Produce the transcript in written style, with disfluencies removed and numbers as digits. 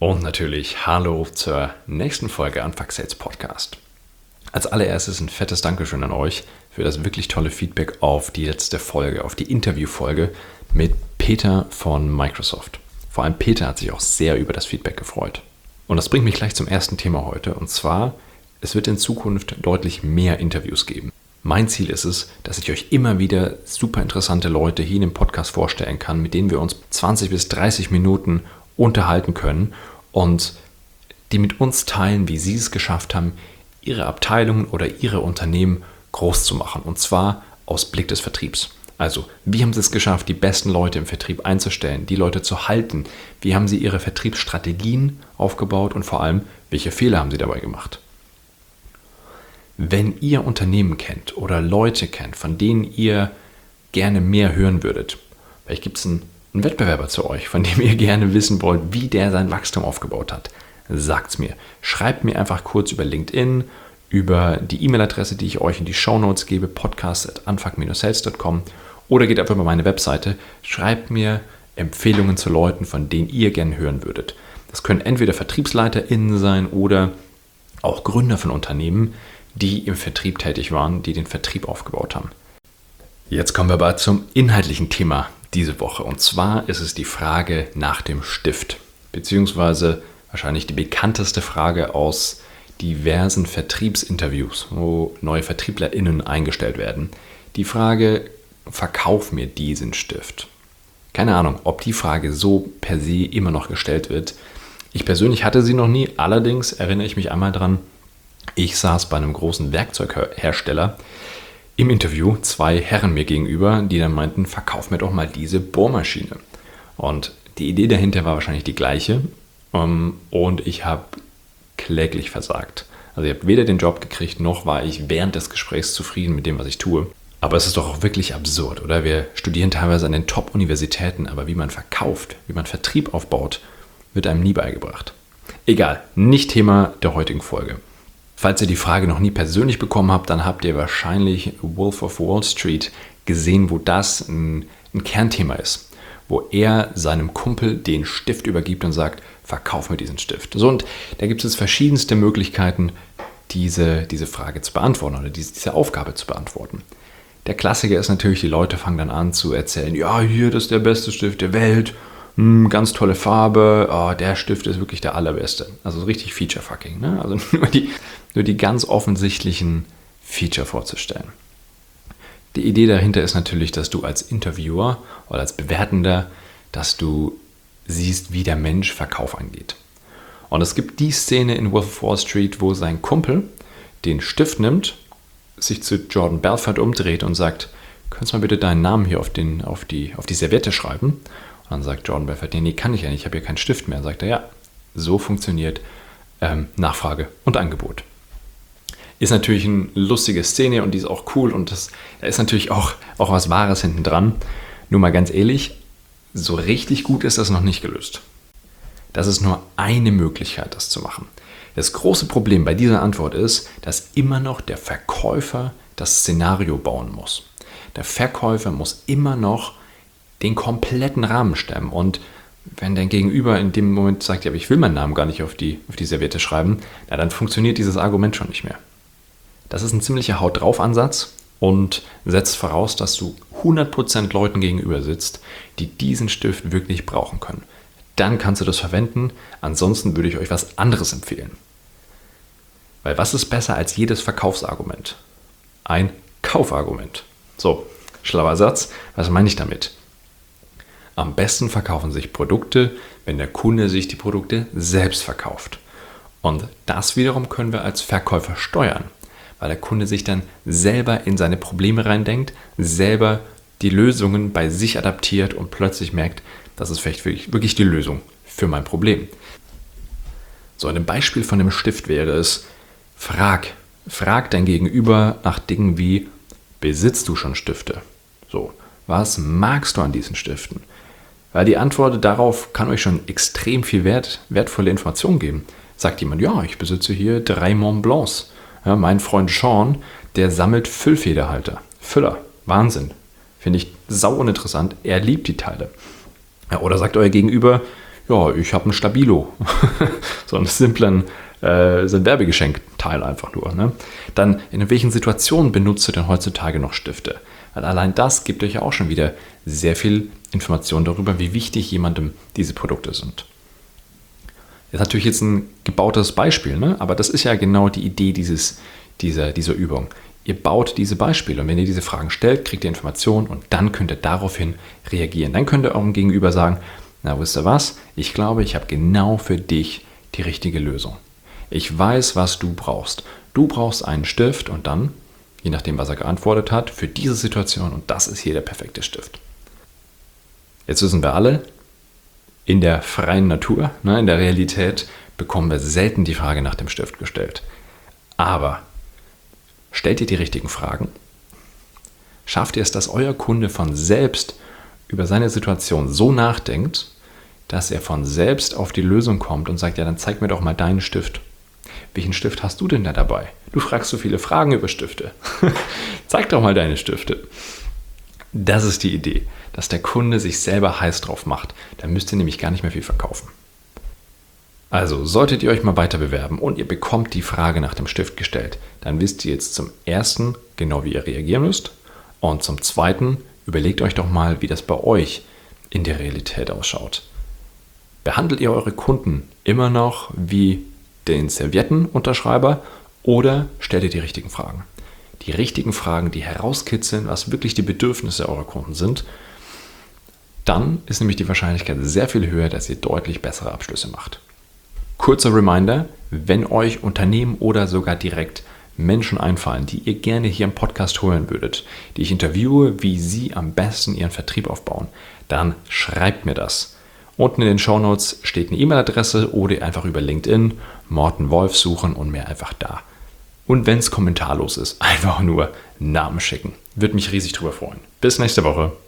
Und natürlich hallo zur nächsten Folge Unfuck Sales Podcast. Als allererstes ein fettes Dankeschön an euch für das wirklich tolle Feedback auf die letzte Folge, auf die Interviewfolge mit Peter von Microsoft. Vor allem Peter hat sich auch sehr über das Feedback gefreut. Und das bringt mich gleich zum ersten Thema heute. Und zwar, es wird in Zukunft deutlich mehr Interviews geben. Mein Ziel ist es, dass ich euch immer wieder super interessante Leute hier in dem Podcast vorstellen kann, mit denen wir uns 20 bis 30 Minuten unterhalten können und die mit uns teilen, wie sie es geschafft haben, ihre Abteilungen oder ihre Unternehmen groß zu machen. Und zwar aus Blick des Vertriebs. Also, wie haben sie es geschafft, die besten Leute im Vertrieb einzustellen, die Leute zu halten? Wie haben sie ihre Vertriebsstrategien aufgebaut und vor allem, welche Fehler haben sie dabei gemacht? Wenn ihr Unternehmen kennt oder Leute kennt, von denen ihr gerne mehr hören würdet, vielleicht gibt es einen Wettbewerber zu euch, von dem ihr gerne wissen wollt, wie der sein Wachstum aufgebaut hat, sagt's mir. Schreibt mir einfach kurz über LinkedIn, über die E-Mail-Adresse, die ich euch in die Shownotes gebe, podcast@unfuck-sales.com, oder geht einfach über meine Webseite. Schreibt mir Empfehlungen zu Leuten, von denen ihr gerne hören würdet. Das können entweder VertriebsleiterInnen sein oder auch Gründer von Unternehmen, die im Vertrieb tätig waren, die den Vertrieb aufgebaut haben. Jetzt kommen wir aber zum inhaltlichen Thema diese Woche. Und zwar ist es die Frage nach dem Stift, beziehungsweise wahrscheinlich die bekannteste Frage aus diversen Vertriebsinterviews, wo neue VertrieblerInnen eingestellt werden. Die Frage, verkauf mir diesen Stift. Keine Ahnung, ob die Frage so per se immer noch gestellt wird. Ich persönlich hatte sie noch nie, allerdings erinnere ich mich einmal dran, ich saß bei einem großen Werkzeughersteller im Interview, 2 Herren mir gegenüber, die dann meinten, verkauf mir doch mal diese Bohrmaschine. Und die Idee dahinter war wahrscheinlich die gleiche und ich habe kläglich versagt. Also ich habe weder den Job gekriegt, noch war ich während des Gesprächs zufrieden mit dem, was ich tue. Aber es ist doch auch wirklich absurd, oder? Wir studieren teilweise an den Top-Universitäten, aber wie man verkauft, wie man Vertrieb aufbaut, wird einem nie beigebracht. Egal, nicht Thema der heutigen Folge. Falls ihr die Frage noch nie persönlich bekommen habt, dann habt ihr wahrscheinlich Wolf of Wall Street gesehen, wo das ein Kernthema ist. Wo er seinem Kumpel den Stift übergibt und sagt, verkauf mir diesen Stift. So, und da gibt es verschiedenste Möglichkeiten, diese Frage zu beantworten oder diese Aufgabe zu beantworten. Der Klassiker ist natürlich, die Leute fangen dann an zu erzählen, ja, hier, das ist der beste Stift der Welt, ganz tolle Farbe, oh, der Stift ist wirklich der allerbeste. Also so richtig Feature-Fucking, ne? Also nur die ganz offensichtlichen Feature vorzustellen. Die Idee dahinter ist natürlich, dass du als Interviewer oder als Bewertender, dass du siehst, wie der Mensch Verkauf angeht. Und es gibt die Szene in Wolf of Wall Street, wo sein Kumpel den Stift nimmt, sich zu Jordan Belfort umdreht und sagt, könntest du mal bitte deinen Namen hier auf die Serviette schreiben? Und dann sagt Jordan Belfort, nee, kann ich ja nicht, ich habe hier keinen Stift mehr. Dann sagt er, ja, so funktioniert Nachfrage und Angebot. Ist natürlich eine lustige Szene und die ist auch cool und da ist natürlich auch was Wahres hinten dran. Nur mal ganz ehrlich, so richtig gut ist das noch nicht gelöst. Das ist nur eine Möglichkeit, das zu machen. Das große Problem bei dieser Antwort ist, dass immer noch der Verkäufer das Szenario bauen muss. Der Verkäufer muss immer noch den kompletten Rahmen stemmen. Und wenn dein Gegenüber in dem Moment sagt, ja, aber ich will meinen Namen gar nicht auf die Serviette schreiben, na, dann funktioniert dieses Argument schon nicht mehr. Das ist ein ziemlicher Haut-drauf-Ansatz und setzt voraus, dass du 100% Leuten gegenüber sitzt, die diesen Stift wirklich brauchen können. Dann kannst du das verwenden, ansonsten würde ich euch was anderes empfehlen. Weil was ist besser als jedes Verkaufsargument? Ein Kaufargument. So, schlauer Satz, was meine ich damit? Am besten verkaufen sich Produkte, wenn der Kunde sich die Produkte selbst verkauft. Und das wiederum können wir als Verkäufer steuern, weil der Kunde sich dann selber in seine Probleme reindenkt, selber die Lösungen bei sich adaptiert und plötzlich merkt, das ist vielleicht wirklich die Lösung für mein Problem. So, ein Beispiel von dem Stift wäre es, frag dein Gegenüber nach Dingen wie, besitzt du schon Stifte? So, was magst du an diesen Stiften? Weil die Antwort darauf kann euch schon extrem viel wertvolle Informationen geben. Sagt jemand, ja, ich besitze hier 3 Mont Blancs. Ja, mein Freund Sean, der sammelt Füllfederhalter. Füller, Wahnsinn. Finde ich sau uninteressant. Er liebt die Teile. Ja, oder sagt euer Gegenüber, ja, ich habe ein Stabilo, so einen simplen so ein Werbegeschenkteil einfach nur. Ne? Dann, in welchen Situationen benutzt ihr denn heutzutage noch Stifte? Weil allein das gibt euch ja auch schon wieder sehr viel Information darüber, wie wichtig jemandem diese Produkte sind. Das ist natürlich jetzt ein gebautes Beispiel, ne? Aber das ist ja genau die Idee dieser Übung. Ihr baut diese Beispiele und wenn ihr diese Fragen stellt, kriegt ihr Informationen und dann könnt ihr daraufhin reagieren. Dann könnt ihr eurem Gegenüber sagen, na, wisst ihr was? Ich glaube, ich habe genau für dich die richtige Lösung. Ich weiß, was du brauchst. Du brauchst einen Stift und dann, je nachdem, was er geantwortet hat, für diese Situation und das ist hier der perfekte Stift. Jetzt wissen wir alle, in der freien Natur, ne, in der Realität, bekommen wir selten die Frage nach dem Stift gestellt. Aber stellt ihr die richtigen Fragen? Schafft ihr es, dass euer Kunde von selbst über seine Situation so nachdenkt, dass er von selbst auf die Lösung kommt und sagt, ja, dann zeig mir doch mal deinen Stift. Welchen Stift hast du denn da dabei? Du fragst so viele Fragen über Stifte. Zeig doch mal deine Stifte. Das ist die Idee, dass der Kunde sich selber heiß drauf macht. Dann müsst ihr nämlich gar nicht mehr viel verkaufen. Also, solltet ihr euch mal weiter bewerben und ihr bekommt die Frage nach dem Stift gestellt, dann wisst ihr jetzt zum ersten genau, wie ihr reagieren müsst. Und zum zweiten, überlegt euch doch mal, wie das bei euch in der Realität ausschaut. Behandelt ihr eure Kunden immer noch wie den Serviettenunterschreiber oder stellt ihr die richtigen Fragen? Die richtigen Fragen, die herauskitzeln, was wirklich die Bedürfnisse eurer Kunden sind, dann ist nämlich die Wahrscheinlichkeit sehr viel höher, dass ihr deutlich bessere Abschlüsse macht. Kurzer Reminder, wenn euch Unternehmen oder sogar direkt Menschen einfallen, die ihr gerne hier im Podcast hören würdet, die ich interviewe, wie sie am besten ihren Vertrieb aufbauen, dann schreibt mir das. Unten in den Shownotes steht eine E-Mail-Adresse oder einfach über LinkedIn Morten Wolf suchen und mir einfach da. Und wenn es kommentarlos ist, einfach nur Namen schicken. Würde mich riesig drüber freuen. Bis nächste Woche.